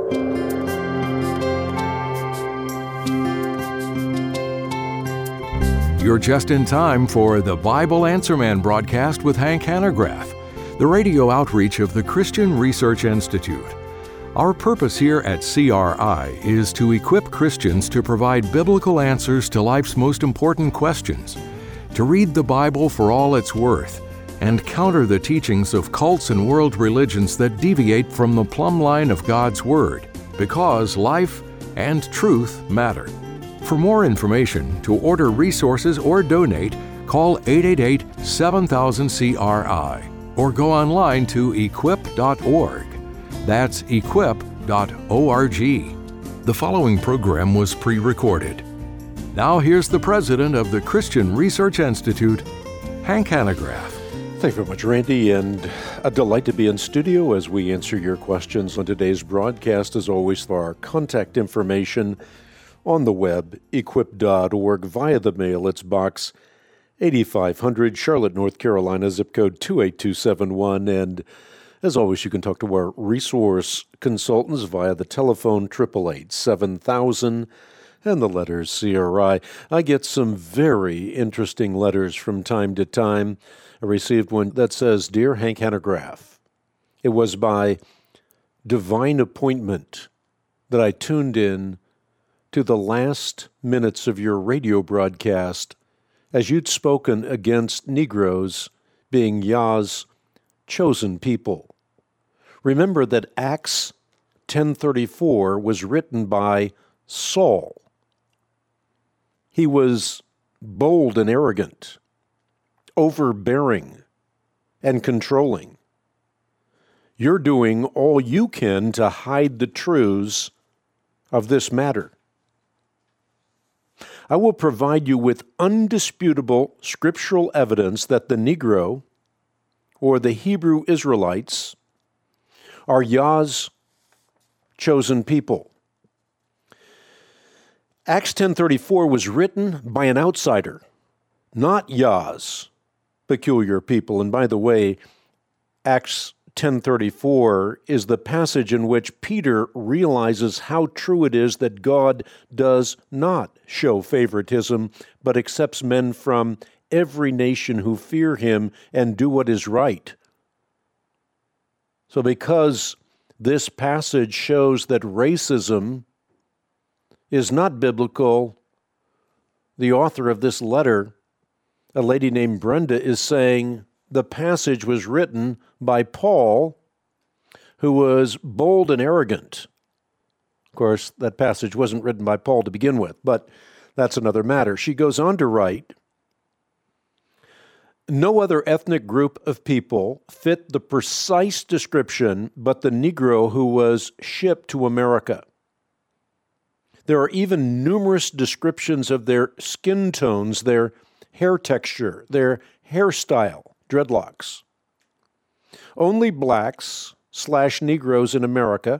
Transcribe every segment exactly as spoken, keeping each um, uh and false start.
You're just in time for the Bible Answer Man broadcast with Hank Hanegraaff, the radio outreach of the Christian Research Institute. Our purpose here at C R I is to equip Christians to provide biblical answers to life's most important questions, to read the Bible for all it's worth, and counter the teachings of cults and world religions that deviate from the plumb line of God's Word, because life and truth matter. For more information, to order resources or donate, call eight eight eight, seven thousand, C R I or go online to equip dot org. That's equip dot org. The following program was pre-recorded. Now here's the president of the Christian Research Institute, Hank Hanegraaff. Thank you very much, Randy, and a delight to be in studio as we answer your questions on today's broadcast. As always, for our contact information on the web, equip dot org, via the mail. It's Box eighty-five hundred, Charlotte, North Carolina, zip code two eight two seven one. And as always, you can talk to our resource consultants via the telephone eight eight eight, seven thousand and the letters C R I. I get some very interesting letters from time to time. I received one that says, "Dear Hank Hanegraaff, it was by divine appointment that I tuned in to the last minutes of your radio broadcast as you'd spoken against Negroes being Yah's chosen people. Remember that Acts ten thirty-four was written by Saul. He was bold and arrogant, overbearing and controlling. You're doing all you can to hide the truths of this matter. I will provide you with undisputable scriptural evidence that the Negro or the Hebrew Israelites are Yah's chosen people." Acts ten thirty-four was written by an outsider, not Yah's peculiar people. And by the way, Acts ten thirty-four is the passage in which Peter realizes how true it is that God does not show favoritism, but accepts men from every nation who fear him and do what is right. So because this passage shows that racism is not biblical, the author of this letter, a lady named Brenda, is saying the passage was written by Paul, who was bold and arrogant. Of course, that passage wasn't written by Paul to begin with, but that's another matter. She goes on to write, "No other ethnic group of people fit the precise description but the Negro who was shipped to America. There are even numerous descriptions of their skin tones, their hair texture, their hairstyle, dreadlocks. Only blacks slash Negroes in America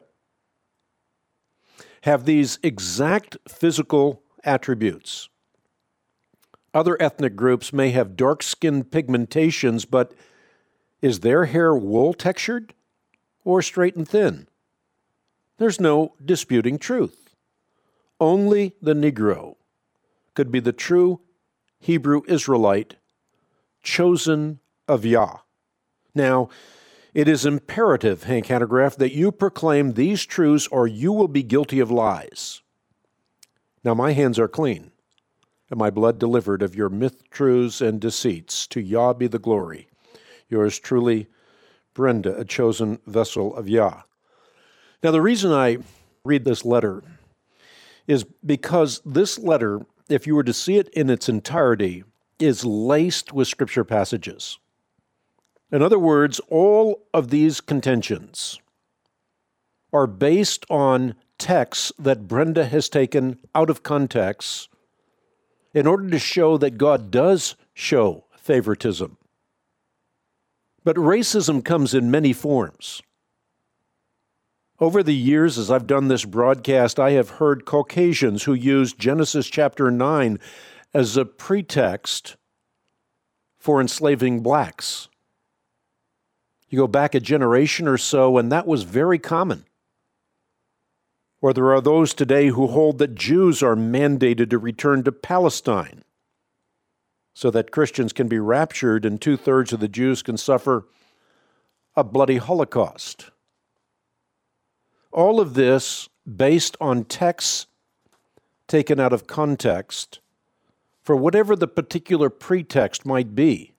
have these exact physical attributes. Other ethnic groups may have dark skin pigmentations, but is their hair wool textured or straight and thin? There's no disputing truth. Only the Negro could be the true Hebrew Israelite, chosen of Yah. Now, it is imperative, Hank Hanegraaff, that you proclaim these truths or you will be guilty of lies. Now my hands are clean, and my blood delivered of your myth truths and deceits. To Yah be the glory. Yours truly, Brenda, a chosen vessel of Yah." Now the reason I read this letter is because this letter, if you were to see it in its entirety, is laced with scripture passages. In other words, all of these contentions are based on texts that Brenda has taken out of context in order to show that God does show favoritism. But racism comes in many forms. Over the years, as I've done this broadcast, I have heard Caucasians who use Genesis chapter nine as a pretext for enslaving blacks. You go back a generation or so, and that was very common. Or there are those today who hold that Jews are mandated to return to Palestine so that Christians can be raptured and two-thirds of the Jews can suffer a bloody Holocaust. All of this based on texts taken out of context for whatever the particular pretext might be.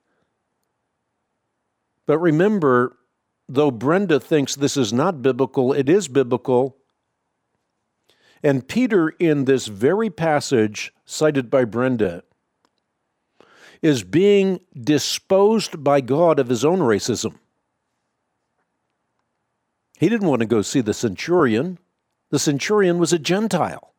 But remember, though Brenda thinks this is not biblical, it is biblical. And Peter, in this very passage cited by Brenda, is being disposed by God of his own racism. He didn't want to go see the centurion. The centurion was a Gentile.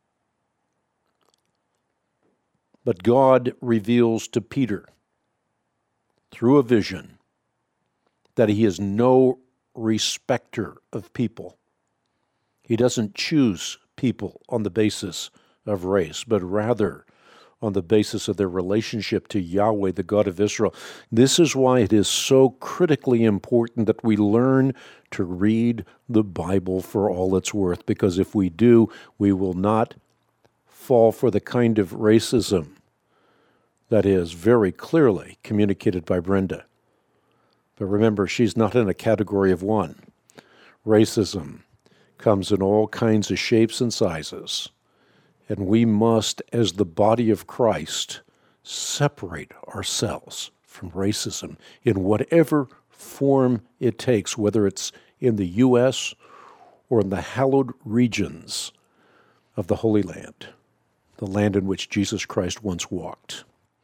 But God reveals to Peter, through a vision, that he is no respecter of people. He doesn't choose people on the basis of race, but rather on the basis of their relationship to Yahweh, the God of Israel. This is why it is so critically important that we learn to read the Bible for all it's worth, because if we do, we will not fall for the kind of racism that is very clearly communicated by Brenda. But remember, she's not in a category of one. Racism comes in all kinds of shapes and sizes, and we must, as the body of Christ, separate ourselves from racism in whatever form it takes, whether it's in the U S or in the hallowed regions of the Holy Land, the land in which Jesus Christ once walked.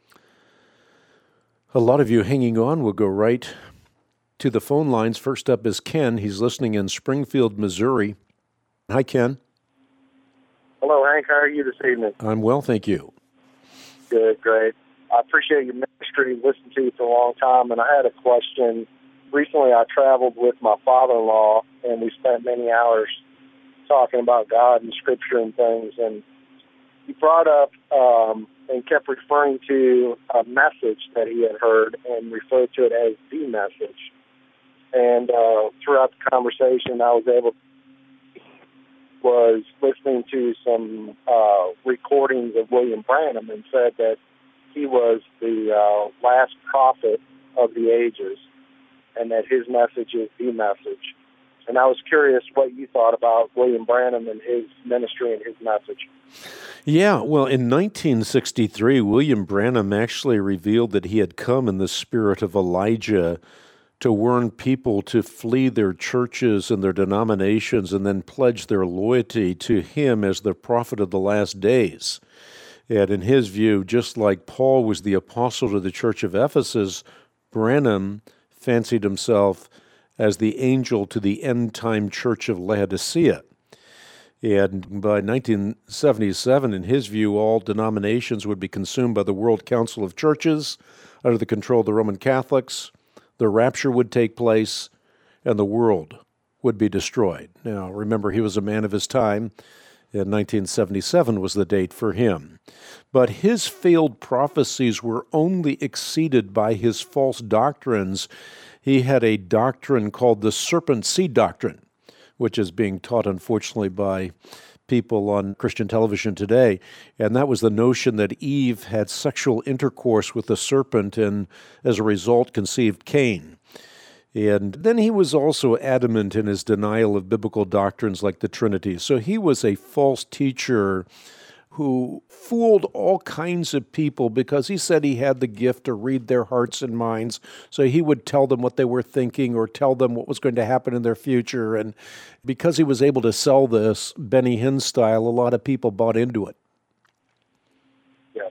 A lot of you hanging on will go right to the phone lines. First up is Ken. He's listening in Springfield, Missouri. Hi, Ken. Hello, Hank. How are you this evening? I'm well, thank you. Good, great. I appreciate your ministry. Listened to you for a long time, and I had a question. Recently, I traveled with my father-in-law, and we spent many hours talking about God and Scripture and things, and he brought up um, and kept referring to a message that he had heard and referred to it as the message. And uh, throughout the conversation, I was able to was listening to some uh, recordings of William Branham and said that he was the uh, last prophet of the ages and that his message is the message. And I was curious what you thought about William Branham and his ministry and his message. Yeah, well, in nineteen sixty-three, William Branham actually revealed that he had come in the spirit of Elijah to warn people to flee their churches and their denominations and then pledge their loyalty to him as the prophet of the last days. And in his view, just like Paul was the apostle to the church of Ephesus, Branham fancied himself as the angel to the end-time church of Laodicea. And by nineteen seventy-seven, in his view, all denominations would be consumed by the World Council of Churches under the control of the Roman Catholics. The rapture would take place, and the world would be destroyed. Now, remember, he was a man of his time, and nineteen seventy-seven was the date for him. But his failed prophecies were only exceeded by his false doctrines. He had a doctrine called the serpent seed doctrine, which is being taught, unfortunately, by people on Christian television today. And that was the notion that Eve had sexual intercourse with the serpent and, as a result, conceived Cain. And then he was also adamant in his denial of biblical doctrines like the Trinity. So he was a false teacher who fooled all kinds of people because he said he had the gift to read their hearts and minds. So he would tell them what they were thinking or tell them what was going to happen in their future. And because he was able to sell this Benny Hinn style, a lot of people bought into it. Yes.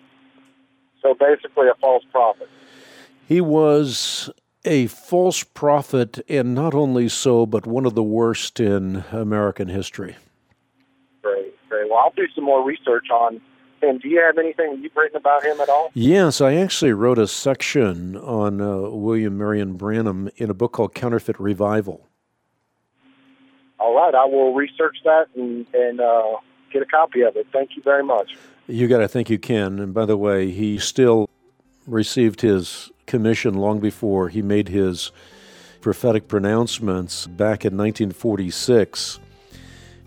So basically a false prophet. He was a false prophet, and not only so, but one of the worst in American history. Great, great. Well, I'll do some more research on him. Do you have anything you've written about him at all? Yes, I actually wrote a section on uh, William Marion Branham in a book called Counterfeit Revival. All right, I will research that and, and uh, get a copy of it. Thank you very much. You got to think you can. And by the way, he still received his commission long before he made his prophetic pronouncements back in nineteen forty-six.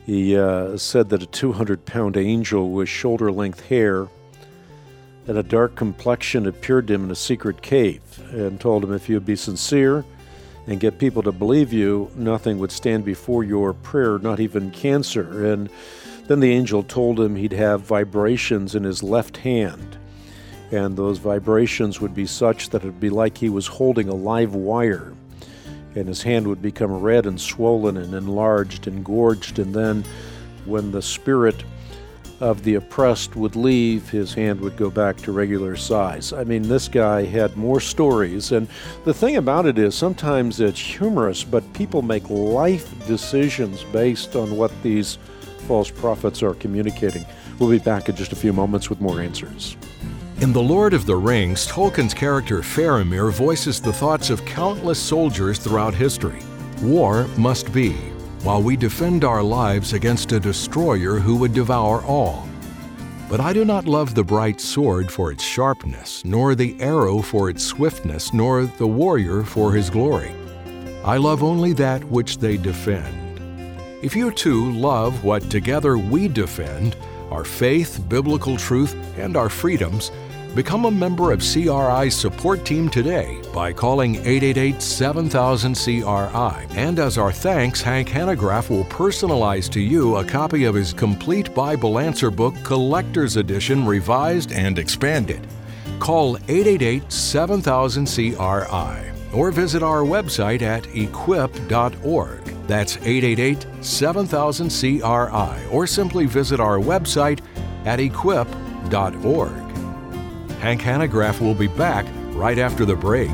He uh, said that a two hundred pound angel with shoulder-length hair and a dark complexion appeared to him in a secret cave and told him if you would be sincere and get people to believe you, nothing would stand before your prayer, not even cancer. And then the angel told him he'd have vibrations in his left hand, and those vibrations would be such that it would be like he was holding a live wire, and his hand would become red and swollen and enlarged and gorged, and then when the spirit of the oppressed would leave, his hand would go back to regular size. I mean, this guy had more stories, and the thing about it is sometimes it's humorous, but people make life decisions based on what these false prophets are communicating. We'll be back in just a few moments with more answers. In The Lord of the Rings, Tolkien's character Faramir voices the thoughts of countless soldiers throughout history. War must be, while we defend our lives against a destroyer who would devour all. But I do not love the bright sword for its sharpness, nor the arrow for its swiftness, nor the warrior for his glory. I love only that which they defend. If you too love what together we defend, our faith, biblical truth, and our freedoms, become a member of C R I's support team today by calling eight eight eight, seven thousand, C R I. And as our thanks, Hank Hanegraaff will personalize to you a copy of his complete Bible answer book, Collector's Edition, revised and expanded. Call eight eight eight, seven thousand, C R I or visit our website at equip dot org. That's eight eight eight, seven thousand, C R I, or simply visit our website at equip dot org. Hank Hanegraaff will be back right after the break.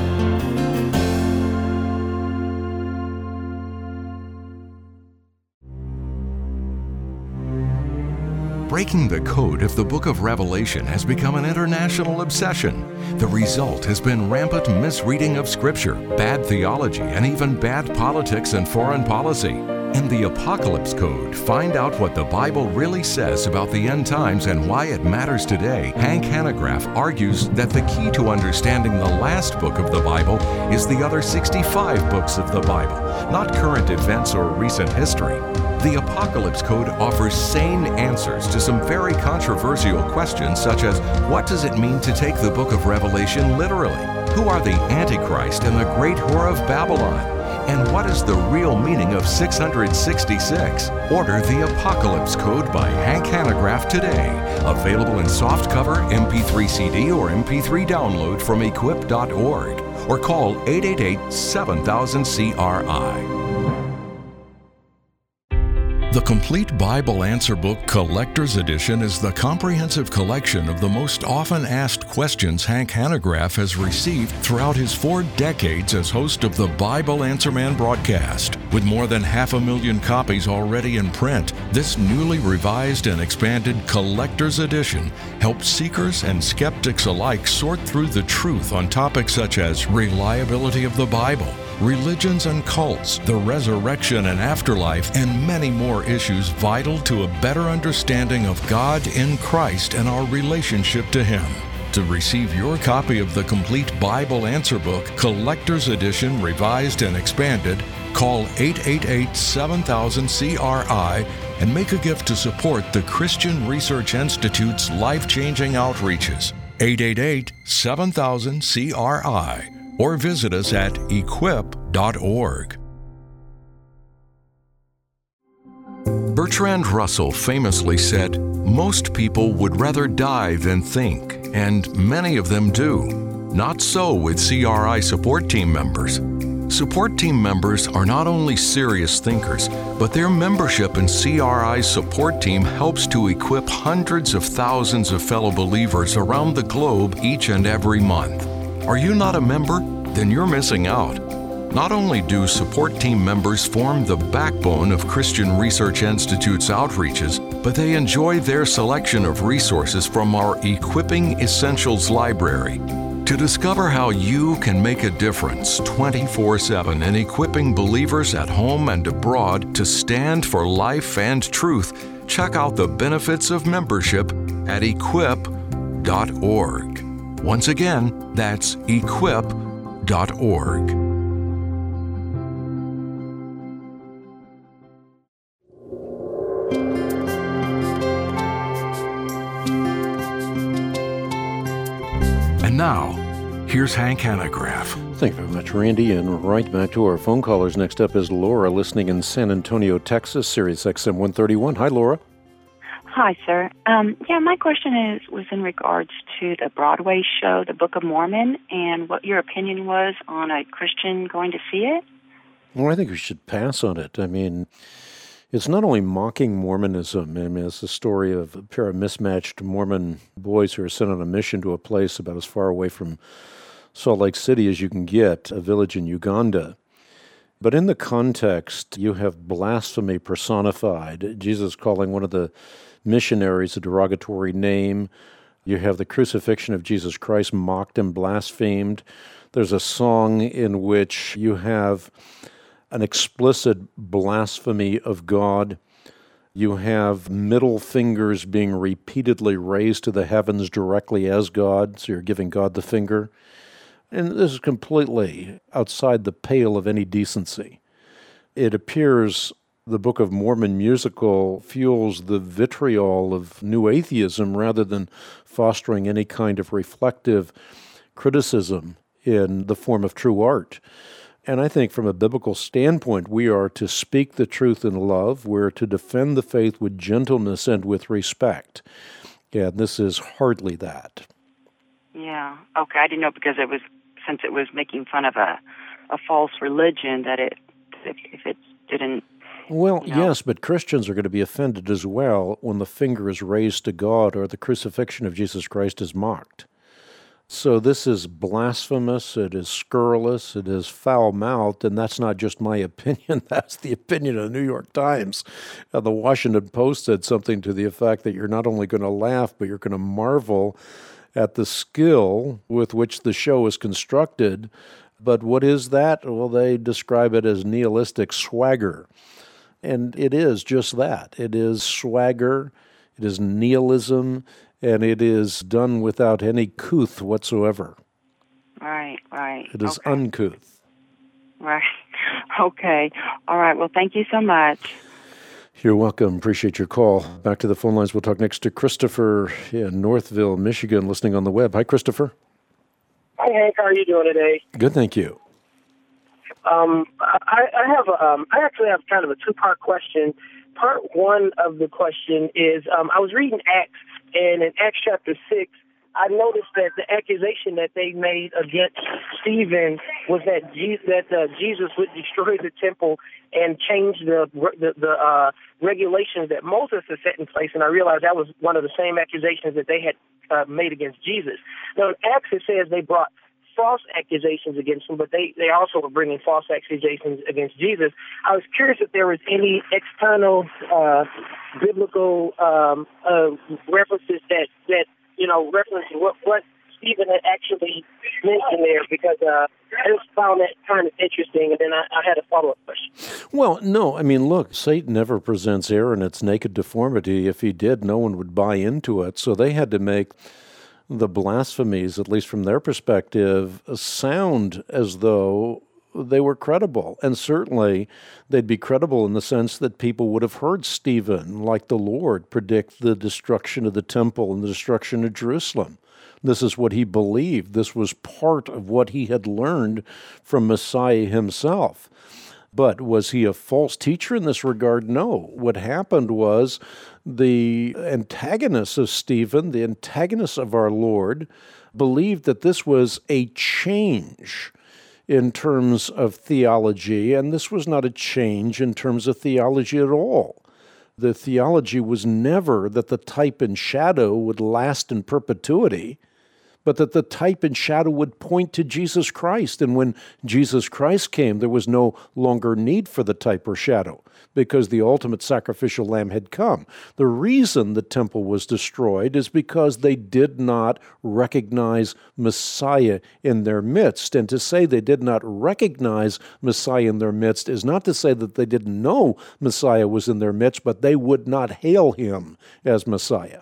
Breaking the code of the Book of Revelation has become an international obsession. The result has been rampant misreading of Scripture, bad theology, and even bad politics and foreign policy. In the Apocalypse Code, find out what the Bible really says about the end times and why it matters today. Hank Hanegraaff argues that the key to understanding the last book of the Bible is the other sixty-five books of the Bible, not current events or recent history. The Apocalypse Code offers sane answers to some very controversial questions, such as what does it mean to take the book of Revelation literally? Who are the Antichrist and the great whore of Babylon? And what is the real meaning of six hundred sixty-six? Order the Apocalypse Code by Hank Hanegraaff today. Available in softcover, M P three C D, or M P three download from equip dot org. Or call eight eight eight, seven thousand, C R I. The Complete Bible Answer Book Collector's Edition is the comprehensive collection of the most often asked questions Hank Hanegraaff has received throughout his four decades as host of the Bible Answer Man broadcast. With more than half a million copies already in print, this newly revised and expanded Collector's Edition helps seekers and skeptics alike sort through the truth on topics such as reliability of the Bible, religions and cults, the resurrection and afterlife, and many more issues vital to a better understanding of God in Christ and our relationship to Him. To receive your copy of the Complete Bible Answer Book, Collector's Edition, revised and expanded, call eight eight eight, seven thousand, C R I and make a gift to support the Christian Research Institute's life-changing outreaches. eight eight eight, seven thousand, C R I. Or visit us at equip dot org. Bertrand Russell famously said, "Most people would rather die than think, and many of them do. Not so with C R I support team members. Support team members are not only serious thinkers, but their membership in C R I's support team helps to equip hundreds of thousands of fellow believers around the globe each and every month. Are you not a member? Then you're missing out. Not only do support team members form the backbone of Christian Research Institute's outreaches, but they enjoy their selection of resources from our Equipping Essentials library. To discover how you can make a difference twenty-four seven in equipping believers at home and abroad to stand for life and truth, check out the benefits of membership at equip dot org. Once again, that's equip dot org. And now, here's Hank Hanegraaff. Thank you very much, Randy. And right back to our phone callers. Next up is Laura, listening in San Antonio, Texas, Sirius X M one thirty-one. Hi, Laura. Hi, sir. Um, yeah, my question is was in regards to the Broadway show, The Book of Mormon, and what your opinion was on a Christian going to see it. Well, I think we should pass on it. I mean, it's not only mocking Mormonism. I mean, it's the story of a pair of mismatched Mormon boys who are sent on a mission to a place about as far away from Salt Lake City as you can get, a village in Uganda. But in the context, you have blasphemy personified, Jesus calling one of the missionaries a derogatory name. You have the crucifixion of Jesus Christ mocked and blasphemed. There's a song in which you have an explicit blasphemy of God. You have middle fingers being repeatedly raised to the heavens directly as God, so you're giving God the finger. And this is completely outside the pale of any decency. It appears the Book of Mormon musical fuels the vitriol of new atheism rather than fostering any kind of reflective criticism in the form of true art. And I think from a biblical standpoint, we are to speak the truth in love. We're to defend the faith with gentleness and with respect. And this is hardly that. Yeah. Okay. I didn't know because it was, since it was making fun of a, a false religion, that it, if, if it didn't. Well, you know. Yes, but Christians are going to be offended as well when the finger is raised to God or the crucifixion of Jesus Christ is mocked. So this is blasphemous, it is scurrilous, it is foul-mouthed, and that's not just my opinion, that's the opinion of the New York Times. Uh, the Washington Post said something to the effect that you're not only going to laugh, but you're going to marvel at the skill with which the show is constructed. But what is that? Well, they describe it as nihilistic swagger. And it is just that. It is swagger, it is nihilism, and it is done without any couth whatsoever. Right, right. It is okay. uncouth. Right. Okay. All right. Well, thank you so much. You're welcome. Appreciate your call. Back to the phone lines. We'll talk next to Christopher in Northville, Michigan, listening on the web. Hi, Christopher. Hi, Hank. How are you doing today? Good, thank you. Um, I, I have. A, um, I actually have kind of a two-part question. Part one of the question is, um, I was reading Acts, and in Acts chapter six, I noticed that the accusation that they made against Stephen was that Jesus, that uh, Jesus would destroy the temple and change the the, the uh, regulations that Moses had set in place. And I realized that was one of the same accusations that they had uh, made against Jesus. Now, in Acts, it says they brought false accusations against him, but they, they also were bringing false accusations against Jesus. I was curious if there was any external uh, biblical um, uh, references that, that, you know, referencing what, what Stephen had actually mentioned there, because uh, I just found that kind of interesting, and then I, I had a follow-up question. Well, no, I mean, look, Satan never presents error in its naked deformity. If he did, no one would buy into it, so they had to make the blasphemies, at least from their perspective, sound as though they were credible. And certainly they'd be credible in the sense that people would have heard Stephen, like the Lord, predict the destruction of the temple and the destruction of Jerusalem. This is what he believed. This was part of what he had learned from Messiah himself. But was he a false teacher in this regard? No. What happened was the antagonists of Stephen, the antagonists of our Lord, believed that this was a change in terms of theology, and this was not a change in terms of theology at all. The theology was never that the type and shadow would last in perpetuity, but that the type and shadow would point to Jesus Christ. And when Jesus Christ came, there was no longer need for the type or shadow because the ultimate sacrificial lamb had come. The reason the temple was destroyed is because they did not recognize Messiah in their midst. And to say they did not recognize Messiah in their midst is not to say that they didn't know Messiah was in their midst, but they would not hail him as Messiah.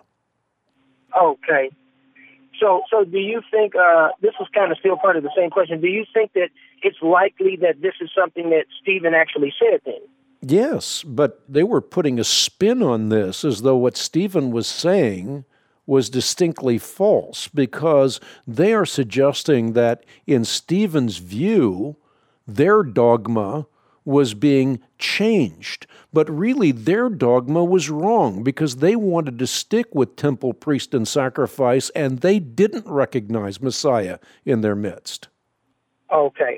Okay. So, so do you think, uh, this was kind of still part of the same question, do you think that it's likely that this is something that Stephen actually said then? Yes, but they were putting a spin on this as though what Stephen was saying was distinctly false, because they are suggesting that in Stephen's view, their dogma was being changed. But really, their dogma was wrong, because they wanted to stick with temple, priest, and sacrifice, and they didn't recognize Messiah in their midst. Okay.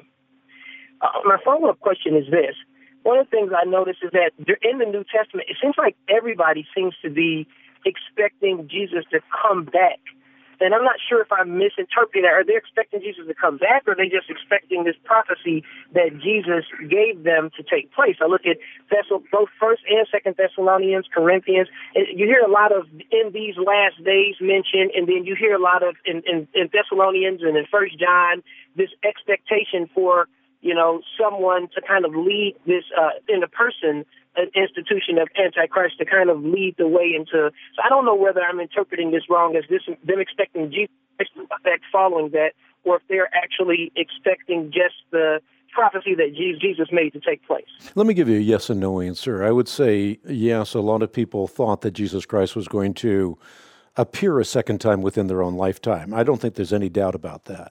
Uh, my follow-up question is this. One of the things I noticed is that in the New Testament, it seems like everybody seems to be expecting Jesus to come back. And I'm not sure if I'm misinterpreting that. Are they expecting Jesus to come back, or are they just expecting this prophecy that Jesus gave them to take place? I look at Thessal- both First and Second Thessalonians, Corinthians. And you hear a lot of "in these last days" mentioned, and then you hear a lot of in, in, in Thessalonians and in First John this expectation for, you know, someone to kind of lead this uh, in a person, an institution of Antichrist, to kind of lead the way into. So I don't know whether I'm interpreting this wrong as this them expecting Jesus to effect following that, or if they're actually expecting just the prophecy that Jesus made to take place. Let me give you a yes and no answer. I would say yes, a lot of people thought that Jesus Christ was going to appear a second time within their own lifetime. I don't think there's any doubt about that.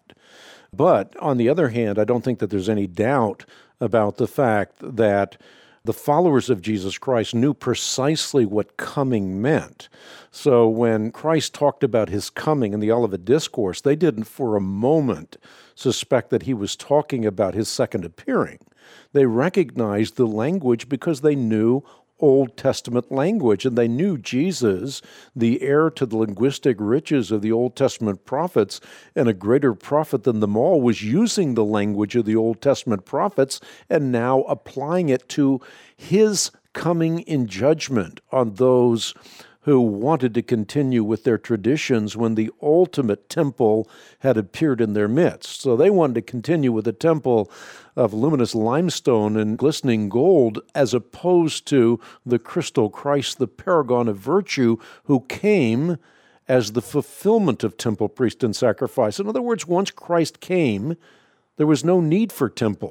But on the other hand, I don't think that there's any doubt about the fact that the followers of Jesus Christ knew precisely what coming meant. So when Christ talked about his coming in the Olivet Discourse, they didn't for a moment suspect that he was talking about his second appearing. They recognized the language because they knew Old Testament language, and they knew Jesus, the heir to the linguistic riches of the Old Testament prophets, and a greater prophet than them all, was using the language of the Old Testament prophets and now applying it to his coming in judgment on those who wanted to continue with their traditions when the ultimate temple had appeared in their midst. So they wanted to continue with a temple of luminous limestone and glistening gold, as opposed to the crystal Christ, the paragon of virtue, who came as the fulfillment of temple, priest, and sacrifice. In other words, once Christ came, there was no need for temple.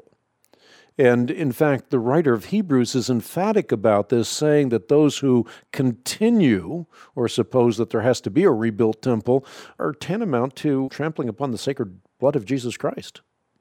And in fact, the writer of Hebrews is emphatic about this, saying that those who continue, or suppose that there has to be a rebuilt temple, are tantamount to trampling upon the sacred blood of Jesus Christ.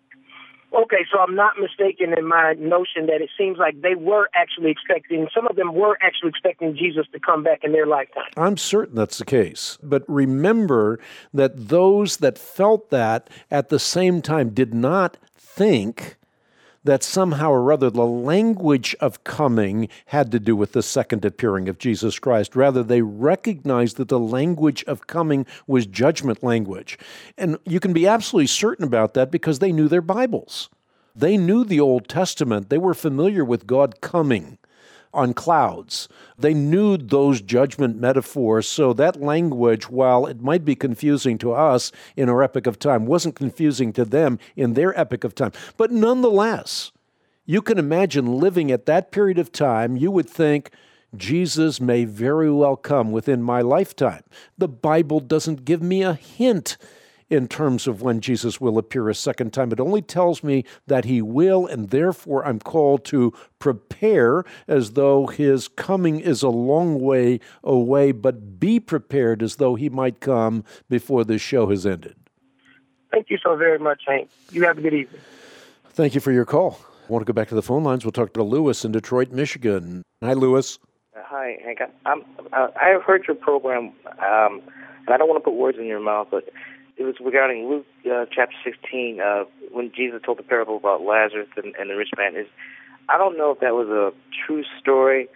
Okay, so I'm not mistaken in my notion that it seems like they were actually expecting, some of them were actually expecting Jesus to come back in their lifetime. I'm certain that's the case. But remember that those that felt that at the same time did not think that somehow or other the language of coming had to do with the second appearing of Jesus Christ. Rather, they recognized that the language of coming was judgment language. And you can be absolutely certain about that because they knew their Bibles. They knew the Old Testament. They were familiar with God coming on clouds. They knew those judgment metaphors, so that language, while it might be confusing to us in our epoch of time, wasn't confusing to them in their epoch of time. But nonetheless, you can imagine living at that period of time, you would think, Jesus may very well come within my lifetime. The Bible doesn't give me a hint in terms of when Jesus will appear a second time. It only tells me that he will, and therefore I'm called to prepare as though his coming is a long way away, but be prepared as though he might come before this show has ended. Thank you so very much, Hank. You have a good evening. Thank you for your call. I want to go back to the phone lines. We'll talk to Lewis in Detroit, Michigan. Hi, Lewis. Uh, hi, Hank. I'm, uh, I have heard your program, um, and I don't want to put words in your mouth, but it was regarding Luke uh, chapter sixteen, uh, when Jesus told the parable about Lazarus and, and the rich man. Is I don't know if that was a true story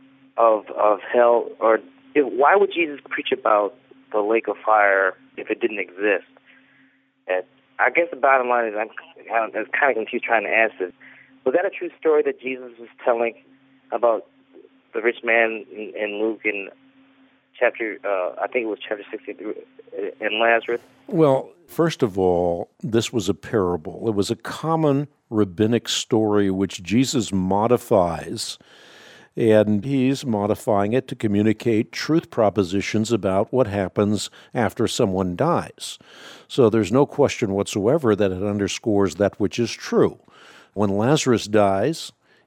of of hell, or if, why would Jesus preach about the lake of fire if it didn't exist? And I guess the bottom line is I'm, I'm kind of confused trying to answer. Was that a true story that Jesus was telling about the rich man in, in Luke in chapter, uh, I think it was chapter sixty-three, and Lazarus? Well, first of all, this was a parable. It was a common rabbinic story which Jesus modifies, and he's modifying it to communicate truth propositions about what happens after someone dies. So there's no question whatsoever that it underscores that which is true. When Lazarus dies,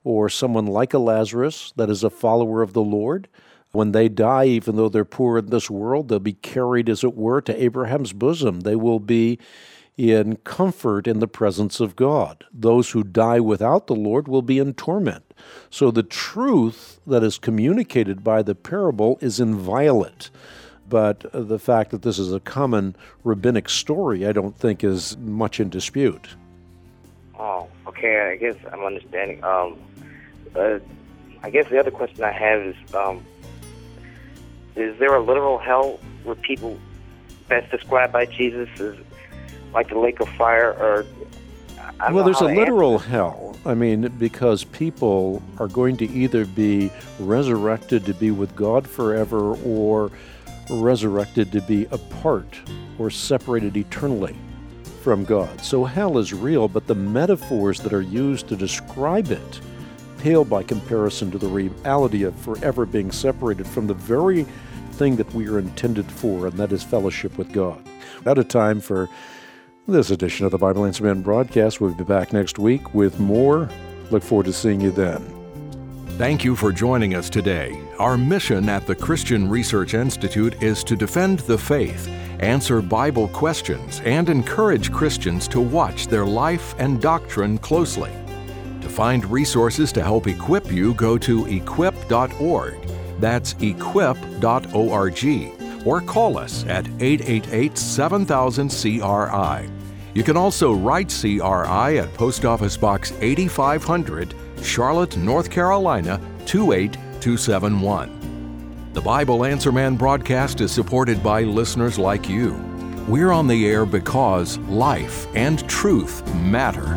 or someone like a Lazarus that is a follower of the Lord. When they die, even though they're poor in this world, they'll be carried, as it were, to Abraham's bosom. They will be in comfort in the presence of God. Those who die without the Lord will be in torment. So the truth that is communicated by the parable is inviolate. But the fact that this is a common rabbinic story, I don't think is much in dispute. Oh, okay. I guess I'm understanding. Um, uh, I guess the other question I have is, um, is there a literal hell where people that's described by Jesus as like the lake of fire? Or I don't well, know there's how a to literal answer. hell. I mean, because people are going to either be resurrected to be with God forever or resurrected to be apart or separated eternally from God. So hell is real, but the metaphors that are used to describe it pale by comparison to the reality of forever being separated from the very thing that we are intended for, and that is fellowship with God. Out of time for this edition of the Bible Answer Man broadcast. We'll be back next week with more. Look forward to seeing you then. Thank you for joining us today. Our mission at the Christian Research Institute is to defend the faith, answer Bible questions, and encourage Christians to watch their life and doctrine closely. To find resources to help equip you, go to equip dot org. That's equip dot org. Or call us at eight eight eight, seven thousand, C R I. You can also write C R I at Post Office Box eighty-five hundred, Charlotte, North Carolina, two eight two seven one. The Bible Answer Man broadcast is supported by listeners like you. We're on the air because life and truth matter.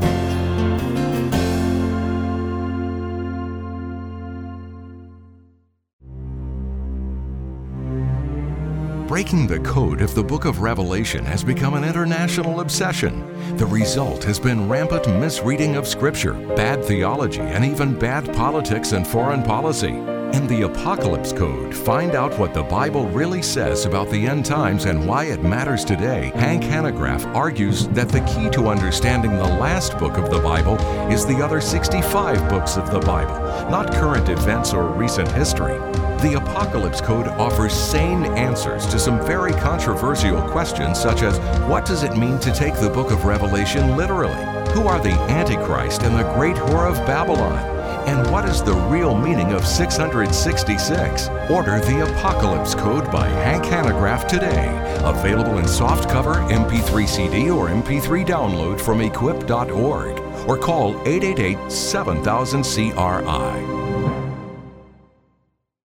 Breaking the code of the book of Revelation has become an international obsession. The result has been rampant misreading of Scripture, bad theology, and even bad politics and foreign policy. In the Apocalypse Code, find out what the Bible really says about the end times and why it matters today. Hank Hanegraaff argues that the key to understanding the last book of the Bible is the other sixty-five books of the Bible, not current events or recent history. The Apocalypse Code offers sane answers to some very controversial questions, such as what does it mean to take the book of Revelation literally? Who are the Antichrist and the great whore of Babylon? And what is the real meaning of six hundred sixty-six? Order the Apocalypse Code by Hank Hanegraaff today. Available in softcover, M P three C D, or M P three download from equip dot org. Or call eight eight eight, seven thousand, C R I.